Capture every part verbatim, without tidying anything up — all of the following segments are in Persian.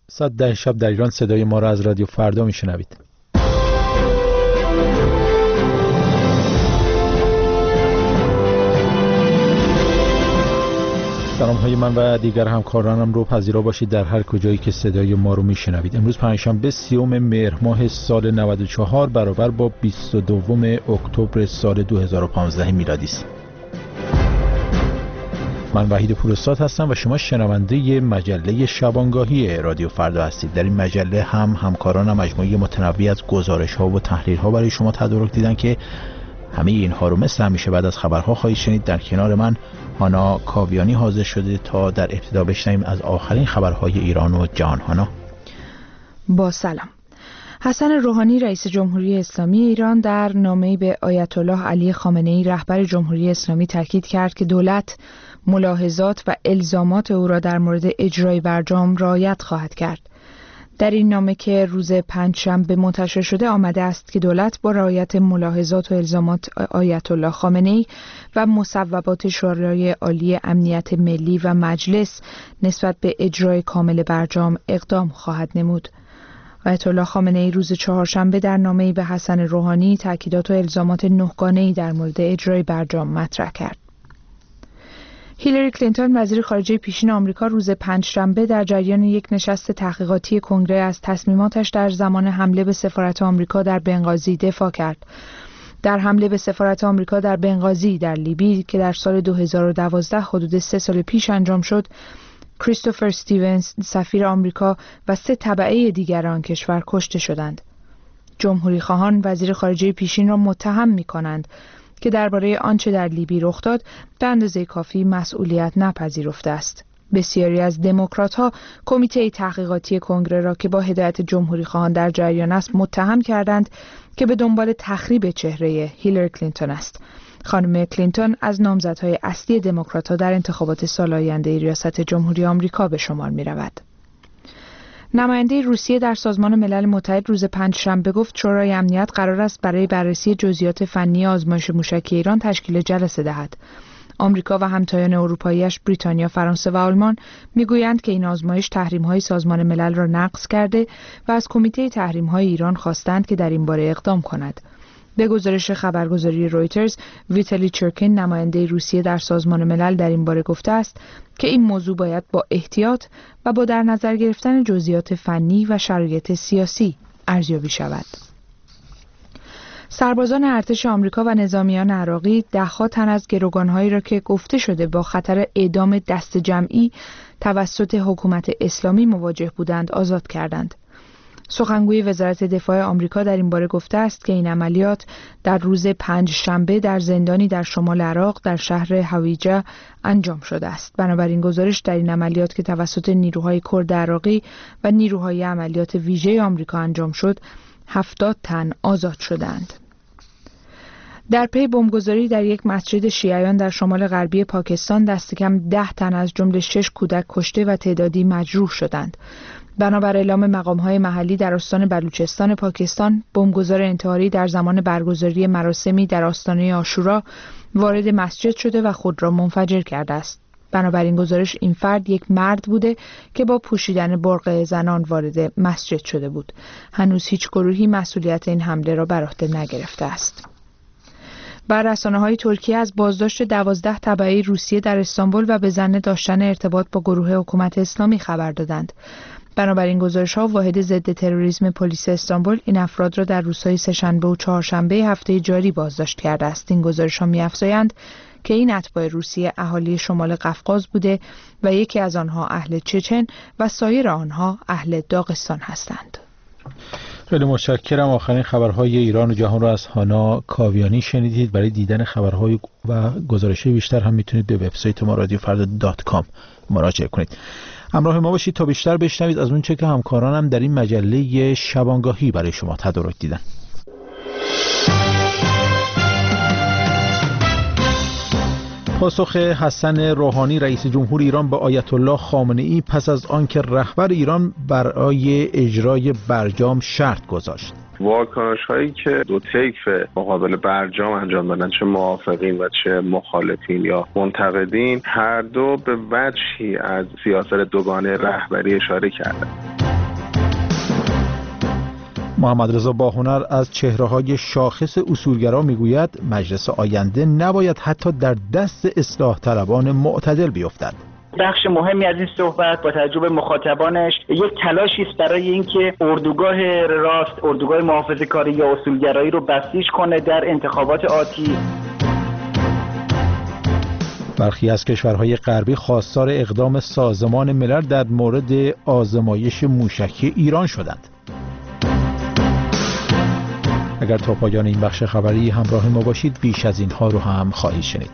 ساعت ده شب در ایران صدای ما را از رادیو فردا میشنوید. سلام های من و دیگر همکارانم رو پذیرا باشید در هر کجایی که صدای ما رو میشنوید. امروز پنجشنبه سیوم مهر ماه سال نود و چهار برابر با بیست و دوم اکتبر سال دو هزار و پانزده میلادی است. من وحید پوراستاد هستم و شما شنونده مجله شبانگاهی رادیو فردا هستید. در این مجله هم همکارانم مجموعه متنوعی از گزارش‌ها و تحلیل‌ها برای شما تدارک دیدن که همه اینها رو مثل همیشه بعد از خبرها خواهید شنید. در کنار من هانا کاویانی حاضر شده تا در ابتدا بشنویم از آخرین خبرهای ایران و جهان. هانا. با سلام. حسن روحانی رئیس جمهوری اسلامی ایران در نامه‌ای به آیت الله علی خامنه‌ای رهبر جمهوری اسلامی تاکید کرد که دولت ملاحظات و الزامات او را در مورد اجرای برجام رعایت خواهد کرد. در این نامه که روز پنجشنبه منتشر شده آمده است که دولت با رعایت ملاحظات و الزامات آیت الله خامنه‌ای و مصوبات شورای عالی امنیت ملی و مجلس نسبت به اجرای کامل برجام اقدام خواهد نمود. آیت الله خامنه‌ای روز چهارشنبه در نامه‌ای به حسن روحانی تاکیدات و الزامات نهگانه‌ای در مورد اجرای برجام مطرح کرد. هیلاری کلینتون وزیر خارجه پیشین آمریکا روز پنجشنبه در جریان یک نشست تحقیقاتی کنگره از تصمیماتش در زمان حمله به سفارت آمریکا در بنغازی دفاع کرد. در حمله به سفارت آمریکا در بنغازی در لیبی که در سال دو هزار و دوازده حدود سه سال پیش انجام شد، کریستوفر استیونز سفیر آمریکا و سه تبعه دیگر آن کشور کشته شدند. جمهوری خواهان وزیر خارجه پیشین را متهم می‌کنند که درباره آنچه در لیبی رخ داد به اندازه کافی مسئولیت نپذیرفته است. بسیاری از دموکرات‌ها کمیته تحقیقاتی کنگره را که با هدایت جمهوری خواهان در جریان است متهم کردند که به دنبال تخریب چهره هیلاری کلینتون است. خانم کلینتون از نامزدهای اصلی دموکرات‌ها در انتخابات سال آینده ریاست جمهوری آمریکا به شمار می‌رود. نماینده روسیه در سازمان ملل متحد روز پنجشنبه گفت شورای امنیت قرار است برای بررسی جزئیات فنی آزمایش موشکی ایران تشکیل جلسه دهد. آمریکا و همتایان اروپایی‌اش بریتانیا، فرانسه و آلمان میگویند که این آزمایش تحریم‌های سازمان ملل را نقض کرده و از کمیته تحریم‌های ایران خواستند که در این باره اقدام کند. به گزارش خبرگزاری رویترز، ویتالی چرکین نماینده روسیه در سازمان ملل در این باره گفته است که این موضوع باید با احتیاط و با در نظر گرفتن جزئیات فنی و شرایط سیاسی ارزیابی شود. سربازان ارتش آمریکا و نظامیان عراقی ده‌ها تن از گروگان‌هایی را که گفته شده با خطر اعدام دست جمعی توسط حکومت اسلامی مواجه بودند آزاد کردند. سخنگوی وزارت دفاع آمریکا در این باره گفته است که این عملیات در روز پنجشنبه در زندانی در شمال عراق در شهر هویجه انجام شده است. بنابراین گزارش در این عملیات که توسط نیروهای کرد عراقی و نیروهای عملیات ویژه آمریکا انجام شد، هفتاد تن آزاد شدند. در پی بمبگذاری در یک مسجد شیعیان در شمال غربی پاکستان دست کم ده تن از جمله شش کودک کشته و تعدادی مجروح شدند. بنابر اعلام مقام‌های محلی در استان بلوچستان پاکستان، بمبگذار انتحاری در زمان برگزاری مراسمی در آستانه عاشورا وارد مسجد شده و خود را منفجر کرده است. بنابراین گزارش این فرد یک مرد بوده که با پوشیدن برقع زنان وارد مسجد شده بود. هنوز هیچ گروهی مسئولیت این حمله را بر عهده نگرفته است. بر رسانه‌های ترکیه از بازداشت دوازده تبعه روسیه در استانبول و به ظن داشتن ارتباط با گروه حکومت اسلامی خبر دادند. بنابراین گزارش‌ها واحد ضد تروریسم پلیس استانبول این افراد را در روزهای سه‌شنبه و چهارشنبه هفته جاری بازداشت کرده است. این گزارش‌ها می‌افزایند که این اتباع روسیه اهالی شمال قفقاز بوده و یکی از آنها اهل چچن و سایر آنها اهل داغستان هستند. خیلی متشکرم. آخرین خبرهای ایران و جهان را از هانا کاویانی شنیدید. برای دیدن خبرهای و گزارش‌های بیشتر هم میتونید به وبسایت ما رادیو فردا دات کام مراجعه کنید. همراه ما باشید تا بیشتر بشنوید از اون چه که همکارانم در این مجله شبانگاهی برای شما تدارک دیدن. پاسخ حسن روحانی رئیس جمهور ایران به آیت الله خامنه‌ای پس از آنکه رهبر ایران برای اجرای برجام شرط گذاشت. واکنش هایی که دو طیف مقابل برجام انجام دادن، چه موافقین و چه مخالفین یا منتقدین، هر دو به وجهی از سیاست دوگانه رهبری اشاره کردند. محمد رضا باهنر از چهره‌های شاخص اصولگرا میگوید مجلس آینده نباید حتی در دست اصلاح طلبان معتدل بیفتد. بخش مهمی از این صحبت با توجه به مخاطبانش یک تلاشی است برای اینکه اردوگاه راست، اردوگاه محافظه‌کاری یا اصولگرایی رو بسیج کنه در انتخابات آتی. برخی از کشورهای غربی خواستار اقدام سازمان ملل در مورد آزمایش موشکی ایران شدند. اگر تا پایان این بخش خبری همراه ما باشید بیش از اینها رو هم خواهید شنید.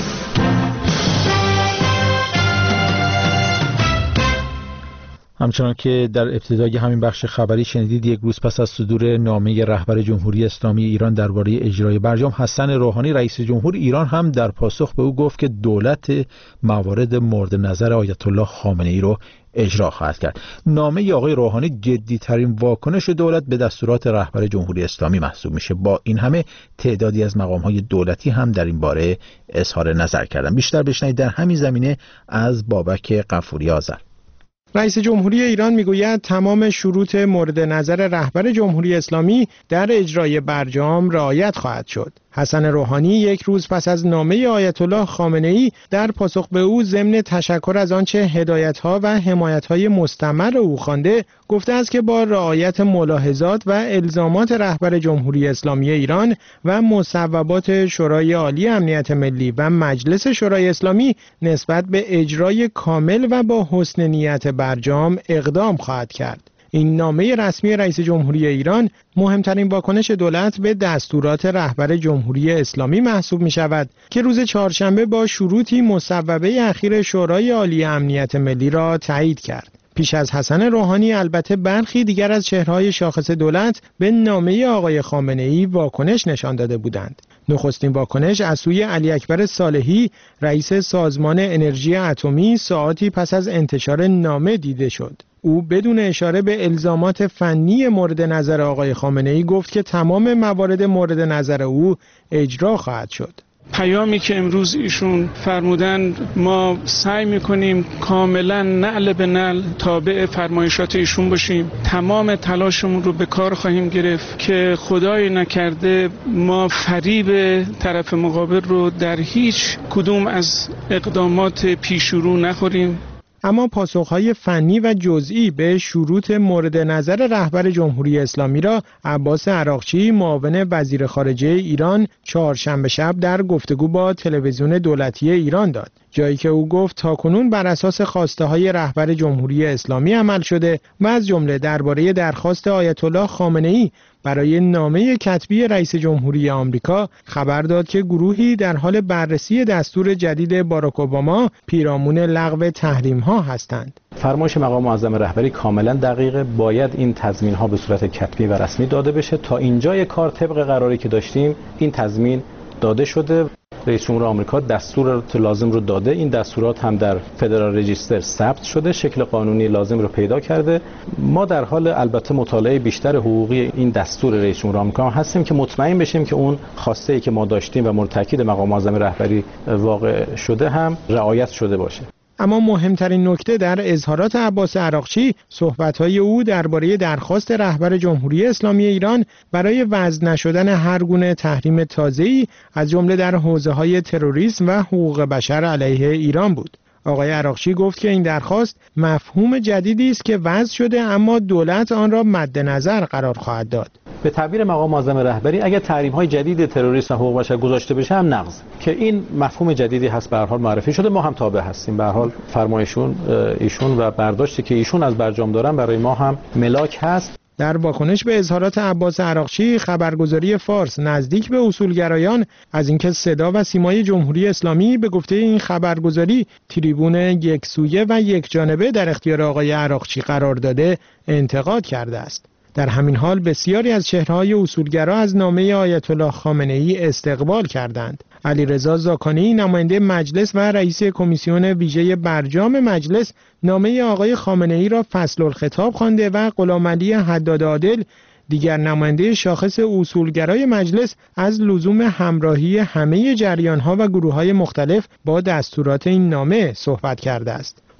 همچنان که در ابتدای همین بخش خبری شنیدید، یک روز پس از صدور نامه رهبر جمهوری اسلامی ایران درباره اجرای برجام، حسن روحانی رئیس جمهور ایران هم در پاسخ به او گفت که دولت موارد مورد نظر آیت الله خامنه ای رو اجرا خواهد کرد. نامه آقای روحانی جدی ترین واکنش دولت به دستورات رهبر جمهوری اسلامی محسوب میشه. با این همه تعدادی از مقام‌های دولتی هم در این باره اظهار نظر کردن. بیشتر بشنوید در همین زمینه از بابک غفوری آذر. رئیس جمهوری ایران میگوید تمام شروط مورد نظر رهبر جمهوری اسلامی در اجرای برجام رعایت خواهد شد. حسن روحانی یک روز پس از نامه آیت الله خامنه ای در پاسخ به او ضمن تشکر از آنچه هدایت‌ها و حمایت‌های مستمر او خوانده، گفته است که با رعایت ملاحظات و الزامات رهبر جمهوری اسلامی ایران و مصوبات شورای عالی امنیت ملی و مجلس شورای اسلامی نسبت به اجرای کامل و با حسن نیت برجام اقدام خواهد کرد. این نامه رسمی رئیس جمهوری ایران مهمترین واکنش دولت به دستورات رهبر جمهوری اسلامی محسوب می شود که روز چهارشنبه با شروطی مصوبه اخیر شورای عالی امنیت ملی را تایید کرد. پیش از حسن روحانی البته برخی دیگر از چهره‌های شاخص دولت به نامه آقای خامنه ای واکنش نشان داده بودند. نخستین واکنش از سوی علی اکبر صالحی رئیس سازمان انرژی اتمی ساعاتی پس از انتشار نامه دیده شد. او بدون اشاره به الزامات فنی مورد نظر آقای خامنه ای گفت که تمام موارد مورد نظر او اجرا خواهد شد. پیامی که امروز ایشون فرمودند ما سعی میکنیم کاملا نعل به نعل تابع فرمایشات ایشون باشیم. تمام تلاشمون رو به کار خواهیم گرفت که خدای نکرده ما فریب طرف مقابل رو در هیچ کدوم از اقدامات پیشرو نخوریم. اما پاسخهای فنی و جزئی به شروط مورد نظر رهبر جمهوری اسلامی را عباس عراقچی معاون وزیر خارجه ایران چهارشنبه شب در گفتگو با تلویزیون دولتی ایران داد، جایی که او گفت تاکنون بر اساس خواسته های رهبر جمهوری اسلامی عمل شده و از جمله درباره درخواست آیت الله خامنه ای برای نامه کتبی رئیس جمهوری آمریکا خبر داد که گروهی در حال بررسی دستور جدید باراک اوباما پیرامون لغو تحریم ها هستند. فرمایش مقام معظم رهبری کاملا دقیقه. باید این تضمین ها به صورت کتبی و رسمی داده بشه. تا اینجای کار طبق قراری که داشتیم این تضمین داده شده. رئیس جمهور آمریکا دستورات لازم رو داده. این دستورات هم در فدرال رجیستر ثبت شده، شکل قانونی لازم رو پیدا کرده. ما در حال البته مطالعه بیشتر حقوقی این دستور رئیس جمهور آمریکا هستیم که مطمئن بشیم که اون خواسته ای که ما داشتیم و مورد تاکید مقام معظم رهبری واقع شده هم رعایت شده باشه. اما مهمترین نکته در اظهارات عباس عراقچی صحبت‌های او درباره درخواست رهبر جمهوری اسلامی ایران برای وضع نشدن هر گونه تحریم تازه‌ای از جمله در حوزه‌های تروریسم و حقوق بشر علیه ایران بود. آقای عراقچی گفت که این درخواست مفهوم جدیدی است که وضع شده اما دولت آن را مد نظر قرار خواهد داد. به تعبیر مقام معظم رهبری اگر تحریم‌های جدید تروریسم و حقوق بشر گذاشته بشه هم نقض، که این مفهوم جدیدی هست، به هر حال معرفی شده، ما هم تابع هستیم. به هر حال فرمایشون ایشون و برداشتی که ایشون از برجام دارن برای ما هم ملاک هست. در واکنش به اظهارات عباس عراقچی، خبرگزاری فارس نزدیک به اصولگرایان از اینکه صدا و سیمای جمهوری اسلامی به گفته این خبرگزاری تریبون یکسویه و یکجانبه در اختیار آقای عراقچی قرار داده، انتقاد کرده است. در همین حال بسیاری از چهره‌های اصولگرا از نامه آیت الله خامنه ای استقبال کردند. علیرضا زاکانی نماینده مجلس و رئیس کمیسیون ویژه برجام مجلس نامه آقای خامنه ای را فصل الخطاب خوانده و غلامعلی حداد عادل دیگر نماینده شاخص اصولگرای مجلس از لزوم همراهی همه جریان‌ها و گروه‌های مختلف با دستورات این نامه صحبت کرده است.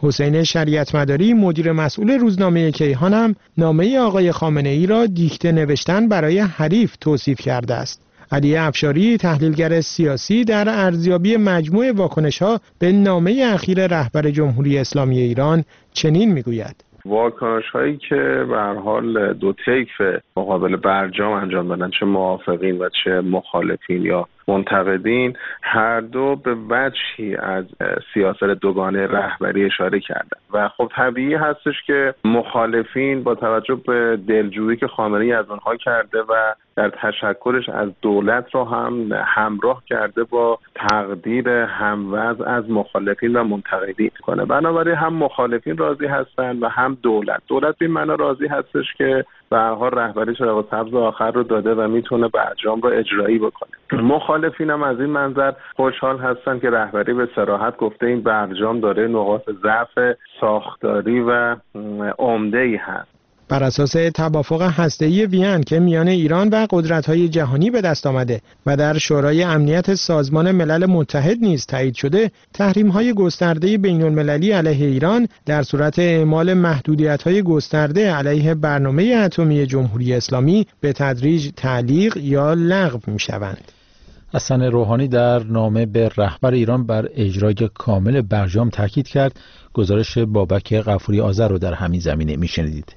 حسین شریعت مداری مدیر مسئول روزنامه کیهان هم نامه آقای خامنه ای را دیکته نوشتن برای حریف توصیف کرده است. علی افشاری تحلیلگر سیاسی در ارزیابی مجموع واکنش‌ها به نامه اخیر رهبر جمهوری اسلامی ایران چنین میگوید: واکنش هایی که به هر حال دو طیف مقابل برجام انجام دادن، چه موافقین و چه مخالفین یا منتقدین، هر دو به وجهی از سیاست دوگانه رهبری اشاره کردن و خب طبیعی هستش که مخالفین با توجه به دلجویی که خامنه‌ای از آنها کرده و در تشکرش از دولت را هم همراه کرده با تقدیر هموضع از مخالفین و منتقدین کنه. بنابراین هم مخالفین راضی هستند و هم دولت. دولت به این معنا راضی هستش که به هر حال رهبری چراغ سبز آخر رو داده و میتونه برجام رو اجرایی بکنه. مخالفین هم از این منظر خوشحال هستن که رهبری به صراحت گفته این برجام داره نقاط ضعف ساختاری و عمده‌ای هست. بر اساس توافق هسته‌ای وین که میان ایران و قدرت‌های جهانی به دست آمده و در شورای امنیت سازمان ملل متحد نیز تایید شده، تحریم‌های گسترده بین‌المللی علیه ایران در صورت اعمال محدودیت‌های گسترده علیه برنامه اتمی جمهوری اسلامی به تدریج تعلیق یا لغو می‌شوند. حسن روحانی در نامه به رهبر ایران بر اجرای کامل برجام تاکید کرد. گزارش بابک غفوری آذر رو در همین زمینه می‌شنیدید.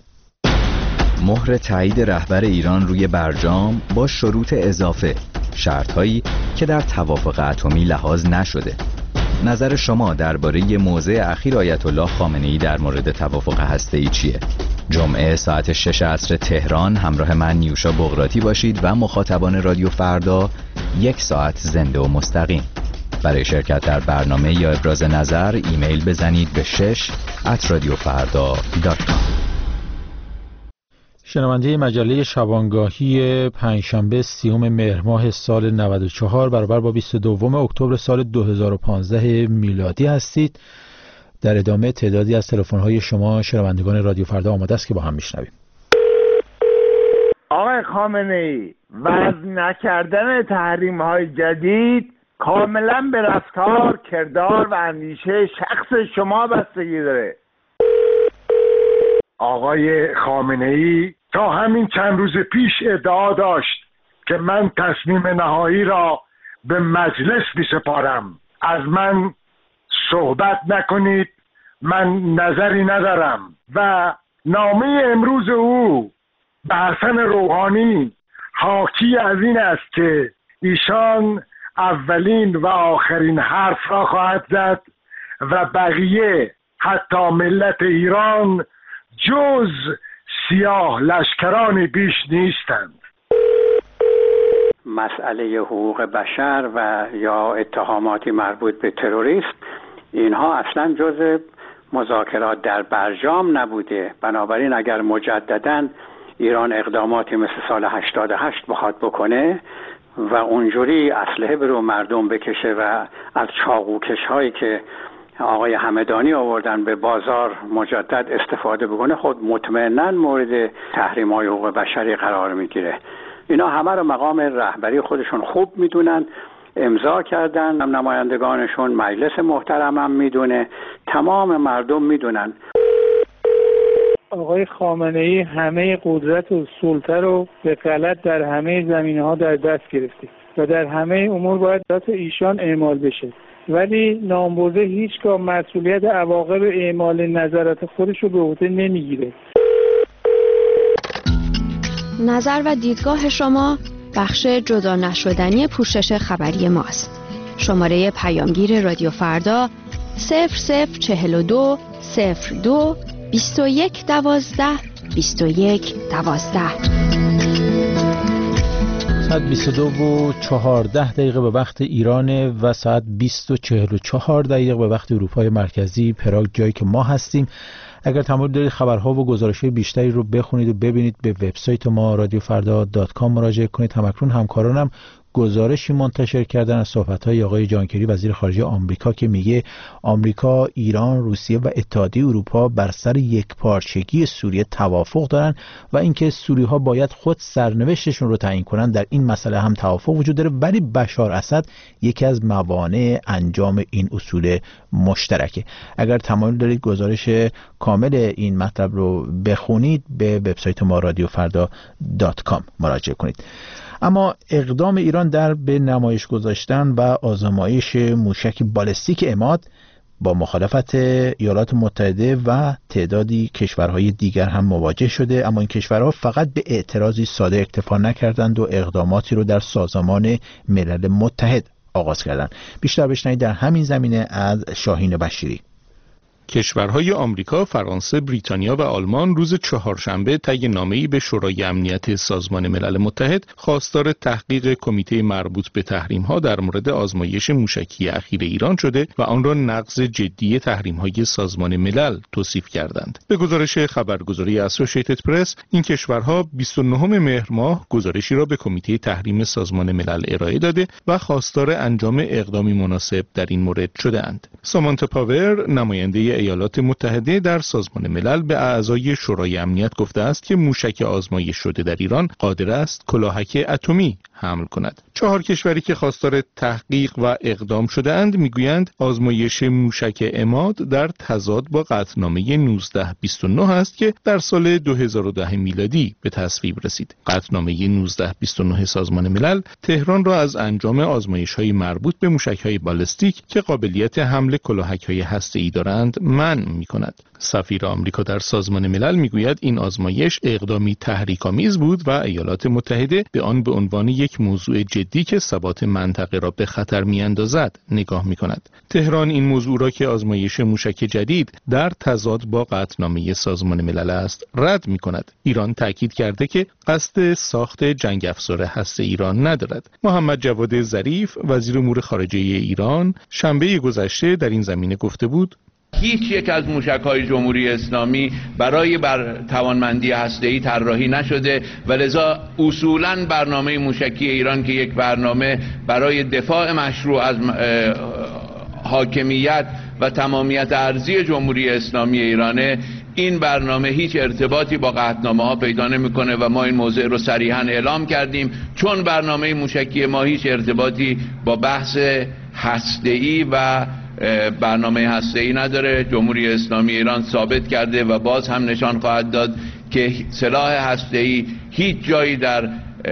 مهر تایید رهبر ایران روی برجام با شروط اضافه، شرطهایی که در توافق اتمی لحاظ نشده. نظر شما درباره موضع اخیر آیت الله خامنه‌ای در مورد توافق هسته‌ای چیه؟ جمعه ساعت شش عصر تهران همراه من نیوشا بغراتی باشید و مخاطبان رادیو فردا یک ساعت زنده و مستقیم. برای شرکت در برنامه یا ابراز نظر ایمیل بزنید به شش ات رادیو فردا دات کام. شنونده مجله شبانگاهی پنجشنبه سیوم مهر ماه سال نود و چهار برابر با بیست و دوم اکتبر سال دو هزار و پانزده میلادی هستید. در ادامه تعدادی از تلفن‌های شما شنوندگان رادیو فردا آماده است که با هم میشنویم. آقای خامنه‌ای، وضع نکردن تحریم‌های جدید کاملا به رفتار، کردار و اندیشه شخص شما بستگی داره. آقای خامنه‌ای تا همین چند روز پیش ادعا داشت که من تصمیم نهایی را به مجلس می‌سپارم. از من صحبت نکنید، من نظری ندارم. و نامه امروز او به حسن روحانی حاکی از این است که ایشان اولین و آخرین حرف را خواهد زد و بقیه حتی ملت ایران جز سیاه لشکران بیش نیستند. مسئله حقوق بشر و یا اتهاماتی مربوط به تروریسم، اینها اصلا جز مذاکرات در برجام نبوده. بنابراین اگر مجدداً ایران اقداماتی مثل سال هشتاد و هشت بخواد بکنه و اونجوری اسلحه به رو مردم بکشه و از چاقوکش هایی که آقای همدانی آوردن به بازار مجدد استفاده بکنه، خود مطمئناً مورد تحریم های حقوق بشری قرار میگیره. اینا همه رو مقام رهبری خودشون خوب میدونن، امضا کردن، نمایندگانشون، مجلس محترم هم میدونه، تمام مردم میدونن. آقای خامنه‌ای همه قدرت و سلطه رو به غلط در همه زمینه‌ها در دست گرفته و در همه امور باید دست ایشان اعمال بشه، ولی نامبرده هیچگاه مسئولیت عواقب اعمال نظرات خودش رو به عهده نمیگیره. نظر و دیدگاه شما بخش جدا نشدنی پوشش خبری ماست. شماره پیامگیر رادیو فردا صفر صفر چهل و دو صفر دو بیست و یک دوازده بیست و یک دوازده. ساعت بیست و دو و چهارده دقیقه به وقت ایران و ساعت بیست و چهل و چهار دقیقه به وقت اروپای مرکزی، پراگ، جایی که ما هستیم. اگر تمایل دارید خبرها و گزارش‌های بیشتری رو بخونید و ببینید، به وبسایت ما رادیو فردا دات کام مراجعه کنید. همکنون همکارانم گزارشی منتشر کردن از صحبت‌های آقای جان کری وزیر خارجه آمریکا که میگه آمریکا، ایران، روسیه و اتحادیه اروپا بر سر یکپارچگی سوریه توافق دارن و اینکه سوری‌ها باید خود سرنوشتشون رو تعیین کنن. در این مسئله هم توافق وجود داره، ولی بشار اسد یکی از موانع انجام این اصول مشترکه. اگر تمایل دارید گزارش کامل این مطلب رو بخونید به وبسایت ما رادیو فردا دات کام مراجعه کنید. اما اقدام ایران در به نمایش گذاشتن و آزمایش موشک بالستیک عماد با مخالفت ایالات متحده و تعدادی کشورهای دیگر هم مواجه شده، اما این کشورها فقط به اعتراضی ساده اکتفا نکردند و اقداماتی رو در سازمان ملل متحد آغاز کردند. بیشتر بشنوید در همین زمینه از شاهین بشیری. کشورهای آمریکا، فرانسه، بریتانیا و آلمان روز چهارشنبه طی نامه‌ای به شورای امنیت سازمان ملل متحد خواستار تحقیق کمیته مربوط به تحریم‌ها در مورد آزمایش موشکی اخیر ایران شده و آن را نقض جدی تحریم‌های سازمان ملل توصیف کردند. به گزارش خبرگزاری اسوسییتد پرس، این کشورها بیست و نهم مهر ماه گزارشی را به کمیته تحریم سازمان ملل ارائه داده و خواستار انجام اقدامی مناسب در این مورد شده‌اند. سامانتا پاور، نماینده ایالات متحده در سازمان ملل، به اعضای شورای امنیت گفته است که موشک آزمایش شده در ایران قادر است کلاهک اتمی حمل کند. چهار کشوری که خواستار تحقیق و اقدام شده اند میگویند آزمایش موشک عماد در تضاد با قطعنامه نوزده بیست و نه است که در سال دو هزار و ده میلادی به تصویب رسید. قطعنامه نوزده بیست و نه سازمان ملل تهران را از انجام آزمایش‌های مربوط به موشک‌های بالستیک که قابلیت حمل کلاهک‌های هسته‌ای دارند منع می‌کند. سفیر آمریکا در سازمان ملل میگوید این آزمایش اقدامی تحریک‌آمیز بود و ایالات متحده به آن به عنوان یک موضوع جدی که ثبات منطقه را به خطر می‌اندازد نگاه می‌کند. تهران این موضوع را که آزمایش موشک جدید در تضاد با قطعنامه سازمان ملل است رد می‌کند. ایران تاکید کرده که قصد ساخت جنگ افزار هسته ایران ندارد. محمد جواد ظریف، وزیر امور خارجه ایران، شنبه گذشته در این زمینه گفته بود: هیچ یک از موشک‌های جمهوری اسلامی برای بر توانمندی هسته‌ای طراحی نشده و لذا اصولاً برنامه موشکی ایران که یک برنامه برای دفاع مشروع از حاکمیت و تمامیت ارضی جمهوری اسلامی ایرانه، این برنامه هیچ ارتباطی با قطعنامه ها پیدا نمی‌کنه و ما این موضوع رو صریحاً اعلام کردیم، چون برنامه موشکی ما هیچ ارتباطی با بحث هسته‌ای و برنامه هسته‌ای نداره. جمهوری اسلامی ایران ثابت کرده و باز هم نشان خواهد داد که سلاح هسته‌ای هیچ جایی در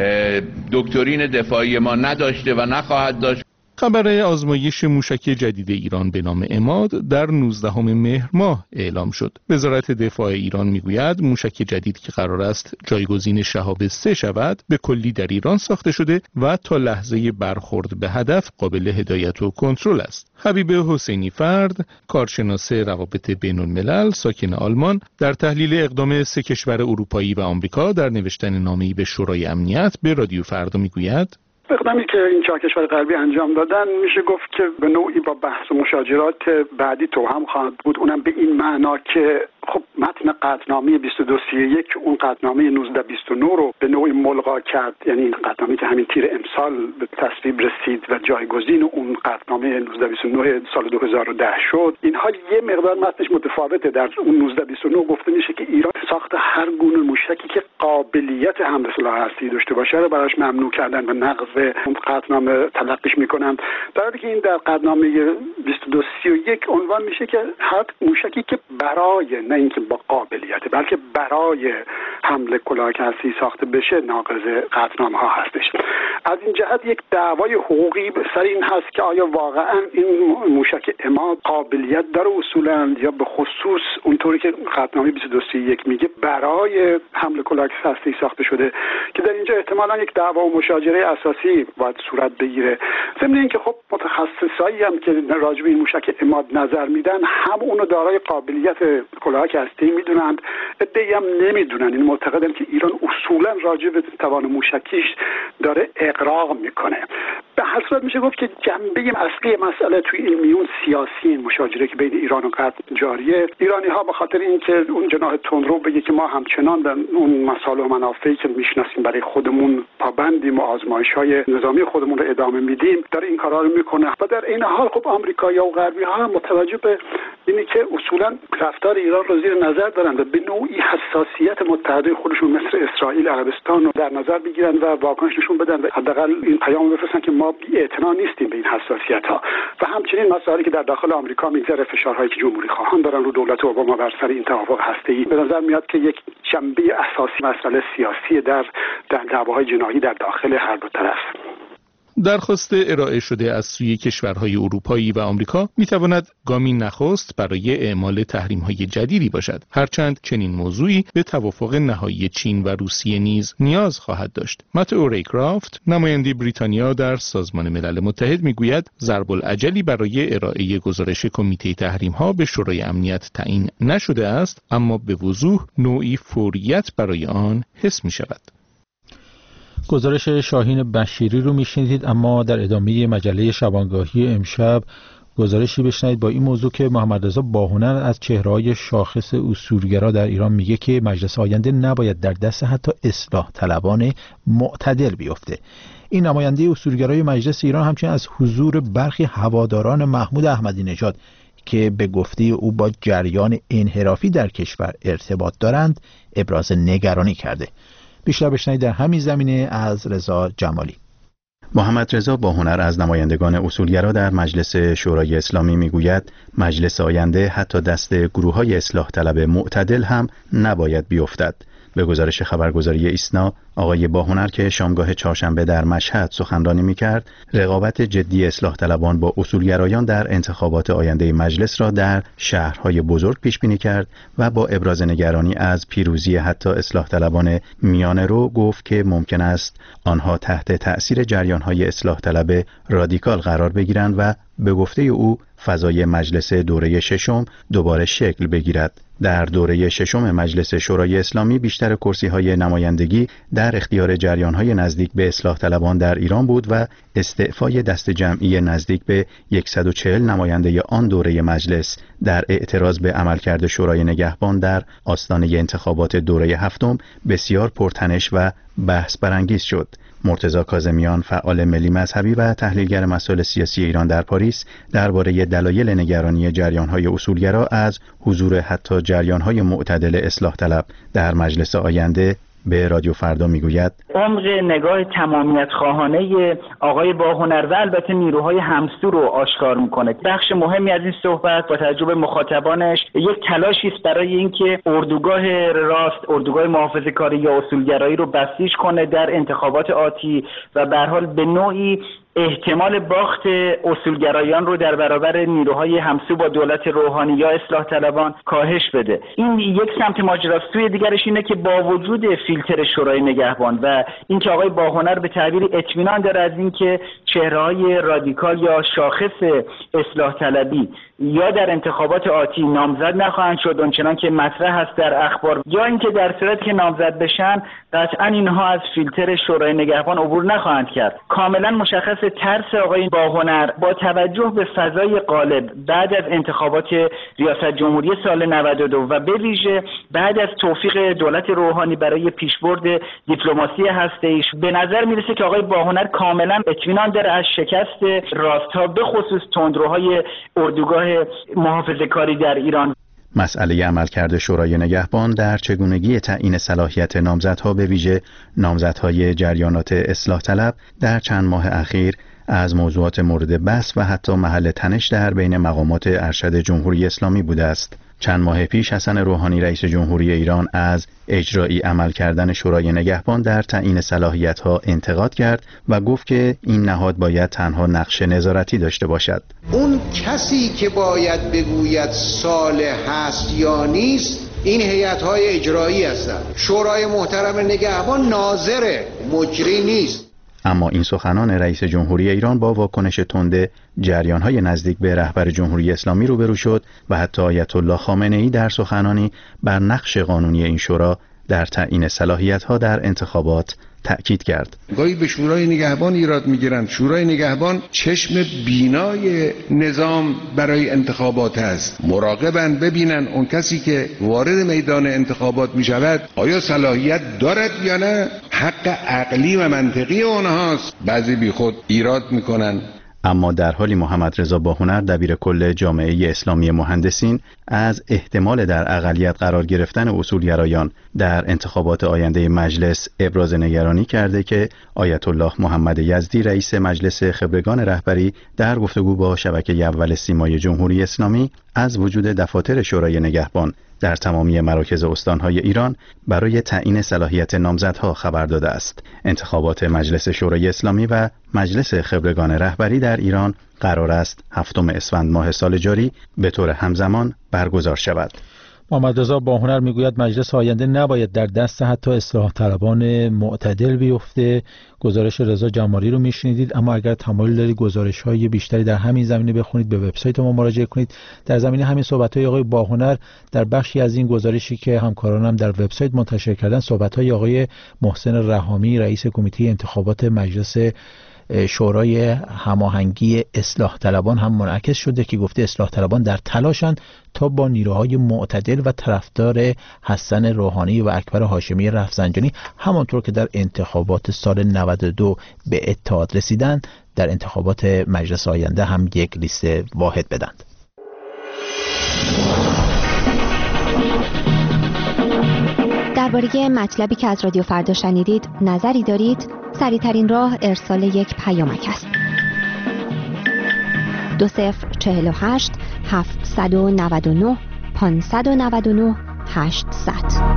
دکترین دفاعی ما نداشته و نخواهد داشت. خبر آزمایش موشک جدید ایران به نام عماد در نوزدهم مهر ماه اعلام شد. وزارت دفاع ایران میگوید موشک جدید که قرار است جایگزین شهاب سه شود به کلی در ایران ساخته شده و تا لحظه برخورد به هدف قابل هدایت و کنترل است. حبیب حسینی فرد، کارشناس روابط بین الملل ساکن آلمان، در تحلیل اقدام سه کشور اروپایی و آمریکا در نوشتن نامه‌ای به شورای امنیت به رادیو فردا میگوید: اقدامی که این چهار کشور غربی انجام دادن میشه گفت که به نوعی با بحث و مشاجرات بعدی توأم خواهد بود. اونم به این معنا که خب متن قطعنامه بیست و دو سی و یک اون قطعنامه نوزده بیست و نه رو به نوعی ملغا کرد، یعنی این قطعنامه که همین تیر امسال به تصویب رسید و جایگزین اون قطعنامه نوزده بیست و نه سال دو هزار و ده شد. اینها یه مقدار متنش متفاوته. در اون نوزده بیست و نه گفته میشه که ایران ساخت هر گونه موشکی که قابلیت حمل سلاح هسته‌ای داشته باشه رو براش ممنوع کردن و نقض اون قطعنامه تلقیش میکنن، در حالی که این در قطعنامه بیست و دو سی و یک عنوان میشه که هر موشکی که برای نه اینکه با قابلیت بلکه برای حمل کلاهک هسته‌ای ساخته بشه ناقض قطعنامه ها هستش. از این جهت یک دعوای حقوقی سر این هست که آیا واقعا این موشک عماد قابلیت داره اصولا یا به خصوص اونطوری که قطعنامه بیست و دو سی و یک میگه برای حمل کلاهک هسته‌ای ساخته شده، که در اینجا احتمالاً یک دعوا و مشاجره اساسی باید صورت بگیره. ضمن اینکه خب متخصصایی هم که راجع به این موشک عماد نظر میدن هم اونو دارای قابلیت کلاهک هسته‌ای میدونند، عده‌ای هم نمیدونن. این معتقدن که ایران اصولا راجع به توان موشکیش داره اغراق میکنه. به هر صورت میشه گفت که جنبه اصلی مسئله توی این میون سیاسی این مشاجره که بین ایران و غرب جاریه. ایرانی ها به خاطر اینکه اون جناح تندرو بگه که ما همچنان به اون مصالح و منافعی که میشناسیم برای خودمون پابندیم و آزمایش‌های نظامی خودمون رو ادامه میدیم، داره این کارا رو میکنه. و در این حال خب آمریکایی‌ها و غربی‌ها متوجه به اینی که اصولا رفتار ایران رو زیر نظر دارن و به نوعی حساسیت متحده خودشون مثل اسرائیل، عربستان رو در نظر بگیرن و واکنش نشون بدن و حداقل این پیام بفرستن که ما بی‌اعتنا نیستیم به این حساسیت‌ها. و همچنین مسائلی که در داخل آمریکا میگذره، فشارهایی که جمهوری خواهان دارن رو دولت اوباما بر سر این توافق هسته‌ای، به نظر میاد که یک جنبه اساسی مسئله سیاسی در در دعواهای جناحی در داخل هر دو طرف. درخواست ارائه شده از سوی کشورهای اروپایی و آمریکا میتواند گامی نخست برای اعمال تحریم‌های جدیدی باشد، هرچند چنین موضوعی به توافق نهایی چین و روسیه نیز نیاز خواهد داشت. متئو ریکرافت، نماینده بریتانیا در سازمان ملل متحد، میگوید ضرب العجلی برای ارائه گزارش کمیته تحریم‌ها به شورای امنیت تعیین نشده است، اما به وضوح نوعی فوریت برای آن حس می‌شود. گزارش شاهین بشیری رو میشنیدید، اما در ادامه مجله شبانگاهی امشب گزارشی بشنوید با این موضوع که محمد رضا باهنر از چهره‌های شاخص اصولگرا در ایران میگه که مجلس آینده نباید در دست حتی اصلاح طلبان معتدل بیفته. این نماینده اصولگرای مجلس ایران همچنین از حضور برخی هواداران محمود احمدی نژاد که به گفته او با جریان انحرافی در کشور ارتباط دارند ابراز نگرانی کرده. بیشتر بشنوید در همین زمینه از رضا جمالی. محمد رضا باهنر از نمایندگان اصولگرا در مجلس شورای اسلامی میگوید مجلس آینده حتی دست گروه‌های اصلاح طلب معتدل هم نباید بیفتد. به گزارش خبرگزاری ایسنا، آقای باهنر که شامگاه چهارشنبه در مشهد سخنرانی می‌کرد، رقابت جدی اصلاح طلبان با اصولگرایان در انتخابات آینده مجلس را در شهرهای بزرگ پیش بینی کرد و با ابراز نگرانی از پیروزی حتی اصلاح طلبان میانه رو گفت که ممکن است آنها تحت تأثیر جریان‌های اصلاح طلب رادیکال قرار بگیرند و به گفته او فضای مجلس دوره ششم دوباره شکل بگیرد. در دوره ششم مجلس شورای اسلامی بیشتر کرسی‌های نمایندگی در اختیار جریان‌های نزدیک به اصلاح طلبان در ایران بود و استعفای دست جمعی نزدیک به صد و چهل نماینده آن دوره مجلس در اعتراض به عملکرد شورای نگهبان در آستانه انتخابات دوره هفتم بسیار پرتنش و بحث برانگیز شد. مرتضی کاظمیان، فعال ملی مذهبی و تحلیلگر مسائل سیاسی ایران در پاریس، درباره دلایل نگرانی جریان‌های اصولگرا از حضور حتی جریان‌های معتدل اصلاح طلب در مجلس آینده به رادیو فردا میگوید عمق نگاه تمامیت خواهانه آقای باهنر و البته نیروهای همسو رو آشکار میکنه. بخش مهمی از این صحبت با توجه به مخاطبانش یک تلاشی است برای اینکه اردوگاه راست، اردوگاه محافظه‌کاری یا اصولگرایی رو بسیج کنه در انتخابات آتی و به هر حال به نوعی احتمال باخت اصولگرایان رو در برابر نیروهای همسو با دولت روحانی یا اصلاح طلبان کاهش بده. این یک سمت ماجراست. سوی دیگرش اینه که با وجود فیلتر شورای نگهبان و اینکه آقای باهنر به تعبیری اطمینان داره از اینکه چهره‌های رادیکال یا شاخص اصلاح طلبی یا در انتخابات آتی نامزد نخواهند شد اونچنان که مطرح هست در اخبار، یا اینکه در صورتی که نامزد بشن قطعا اینها از فیلتر شورای نگهبان عبور نخواهند کرد. کاملا مشخص ترس آقای باهنر با توجه به فضای غالب بعد از انتخابات ریاست جمهوری سال نود و دو و به ویژه بعد از توفیق دولت روحانی برای پیشبرد دیپلماسی هسته‌ایش، به نظر میرسه که آقای باهنر کاملا اطمینان داره از شکست راست‌ها به خصوص تندروهای اردوگاه محافظه‌کاری در ایران. مسئله عملکرد شورای نگهبان در چگونگی تعیین صلاحیت نامزدها به ویژه نامزدهای جریانات اصلاح طلب در چند ماه اخیر از موضوعات مورد بحث و حتی محل تنش در بین مقامات ارشد جمهوری اسلامی بوده است. چند ماه پیش حسن روحانی رئیس جمهوری ایران از اجرایی عمل کردن شورای نگهبان در تعیین صلاحیت‌ها انتقاد کرد و گفت که این نهاد باید تنها نقش نظارتی داشته باشد. اون کسی که باید بگوید صالح هست یا نیست این هیئت‌های اجرایی هستند. شورای محترم نگهبان ناظر، مجری نیست. اما این سخنان رئیس جمهوری ایران با واکنش تند جریان‌های نزدیک به رهبر جمهوری اسلامی روبرو شد و حتی آیت الله خامنه‌ای در سخنانی بر نقش قانونی این شورا در تعیین صلاحیت‌ها در انتخابات تأکید کرد. گاهی به شورای نگهبان ایراد میگیرند. شورای نگهبان چشم بینای نظام برای انتخابات است. مراقبن ببینن اون کسی که وارد میدان انتخابات میشود آیا صلاحیت دارد یا نه. حق عقلی و منطقی اونهاست. بعضی بی خود ایراد میکنن. اما در حالی محمد رضا باهنر دبیر کل جامعه اسلامی مهندسین از احتمال در اقلیت قرار گرفتن اصولگرایان در انتخابات آینده مجلس ابراز نگرانی کرده که آیت الله محمد یزدی رئیس مجلس خبرگان رهبری در گفتگو با شبکه اول سیمای جمهوری اسلامی از وجود دفاتر شورای نگهبان در تمامی مراکز استانهای ایران برای تعیین صلاحیت نامزدها خبر داده است. انتخابات مجلس شورای اسلامی و مجلس خبرگان رهبری در ایران قرار است هفتم اسفند ماه سال جاری به طور همزمان برگزار شود. محمد رضا باهنر میگوید مجلس آینده نباید در دست حتی اصلاح طلبان معتدل بیفته. گزارش رضا جمالی رو میشنیدید. اما اگر تمایل دارید گزارش های بیشتری در همین زمینه بخونید به وبسایت ما مراجعه کنید. در زمینه همین صحبت های آقای باهنر در بخشی از این گزارشی که همکارانم در وبسایت منتشر کردن صحبت های آقای محسن رحامی رئیس کمیته انتخابات مجلس شورای هماهنگی اصلاح طلبان هم منعکس شده که گفته اصلاح طلبان در تلاشند تا با نیروهای معتدل و طرفدار حسن روحانی و اکبر هاشمی رفسنجانی همانطور که در انتخابات سال نود و دو به اتحاد رسیدن در انتخابات مجلس آینده هم یک لیست واحد بدند. درباره مطلبی که از رادیو فردا شنیدید نظری دارید؟ سریع‌ترین راه ارسال یک پیامک است. دو صفر چهل و هشت هفتصد و نود و نه پانصد و نود و نه هشتصد.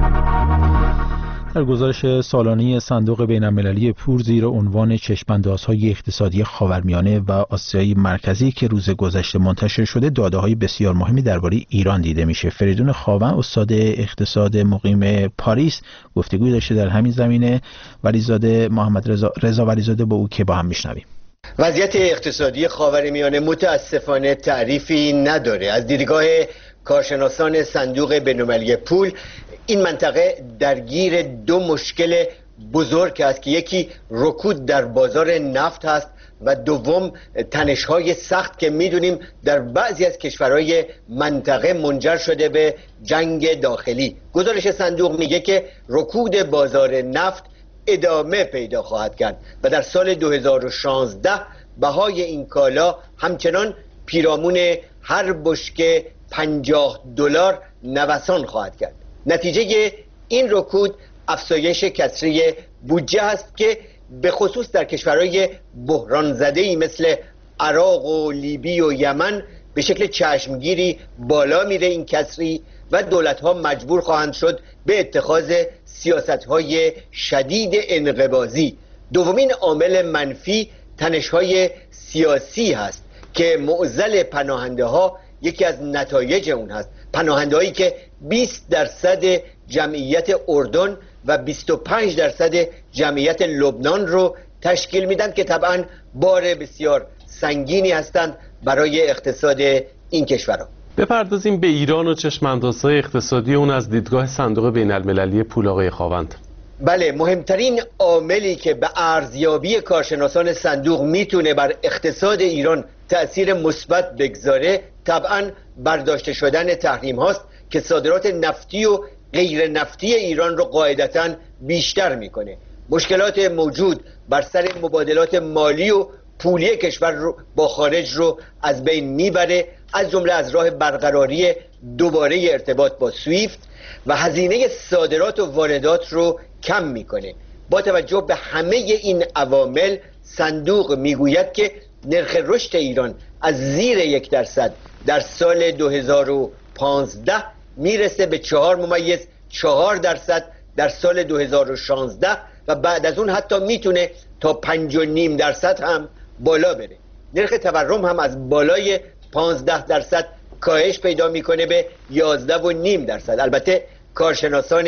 در گزارش سالانه صندوق بین‌المللی پور زیر عنوان چشم‌اندازهای اقتصادی خاورمیانه و آسیای مرکزی که روز گذشته منتشر شده داده‌های بسیار مهمی درباره ایران دیده میشه. فریدون خاون استاد اقتصاد مقیم پاریس گفتگوی داشته در همین زمینه. ولیزاده محمد رضا رضا ولیزاده با او که با هم میشنویم. وضعیت اقتصادی خاورمیانه متاسفانه تعریفی نداره. از دیدگاه کارشناسان صندوق بین‌المللی پول این منطقه درگیر دو مشکل بزرگ است که یکی رکود در بازار نفت هست و دوم تنش‌های سخت که می‌دونیم در بعضی از کشورهای منطقه منجر شده به جنگ داخلی. گزارش صندوق میگه که رکود بازار نفت ادامه پیدا خواهد کرد و در سال دو هزار و شانزده بهای این کالا همچنان پیرامون هر بشکه پنجاه دلار نوسان خواهد کرد. نتیجه این رکود افزایش کسری بودجه است که به خصوص در کشورهای بحران زده‌ای مثل عراق و لیبی و یمن به شکل چشمگیری بالا میره این کسری و دولت‌ها مجبور خواهند شد به اتخاذ سیاست‌های شدید انقباضی. دومین عامل منفی تنش‌های سیاسی هست که معضل پناهنده‌ها یکی از نتایج اون هست. پناهنده‌هایی که بیست درصد جمعیت اردن و بیست و پنج درصد جمعیت لبنان رو تشکیل میدن که طبعا بار بسیار سنگینی هستند برای اقتصاد این کشورها. بپردازیم به ایران و چشم‌اندازهای اقتصادی اون از دیدگاه صندوق بین‌المللی پول. آقای خاوند. بله، مهمترین عاملی که به ارزیابی کارشناسان صندوق میتونه بر اقتصاد ایران تأثیر مثبت بگذاره طبعا برداشته شدن تحریم هاست که صادرات نفتی و غیر نفتی ایران رو قاعدتاً بیشتر میکنه. مشکلات موجود بر سر مبادلات مالی و پولی کشور رو با خارج رو از بین میبره، از جمله از راه برقراری دوباره ارتباط با سویفت و هزینه صادرات و واردات رو کم میکنه. با توجه به همه این عوامل صندوق میگوید که نرخ رشد ایران از زیر یک درصد در سال دو هزار و پانزده میرسه به چهار ممیز چهار درصد در سال دو هزار و شانزده و بعد از اون حتی میتونه تا پنج و نیم درصد هم بالا بره. نرخ تورم هم از بالای پانزده درصد کاهش پیدا میکنه به یازده و نیم درصد. البته کارشناسان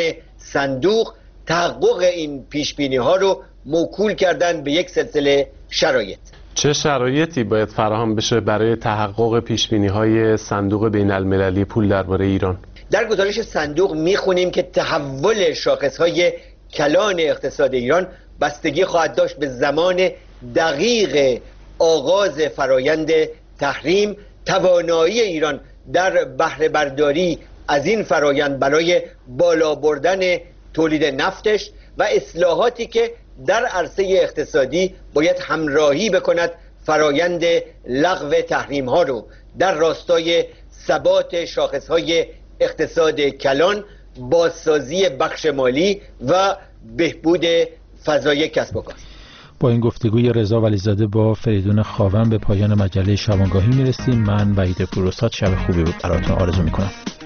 صندوق تحقق این پیش بینی ها رو موکول کردن به یک سلسله شرایط. چه شرایطی باید فراهم بشه برای تحقق پیش بینی های صندوق بین المللی پول درباره ایران؟ در گزارش صندوق میخونیم که تحول شاخصهای کلان اقتصاد ایران بستگی خواهد داشت به زمان دقیق آغاز فرایند تحریم، توانایی ایران در بهره برداری از این فرایند برای بالا بردن تولید نفتش و اصلاحاتی که در عرصه اقتصادی باید همراهی بکند فرایند لغو تحریم ها رو در راستای ثبات شاخصهای اقتصاد کلان، بازسازی بخش مالی و بهبود فضای کسب و کار. با این گفتگوی رضا ولیزاده با فریدون خاون به پایان مجله شبانگاهی میرسیم. من وحید فروسات شب خوبی براتون آرزو میکنم.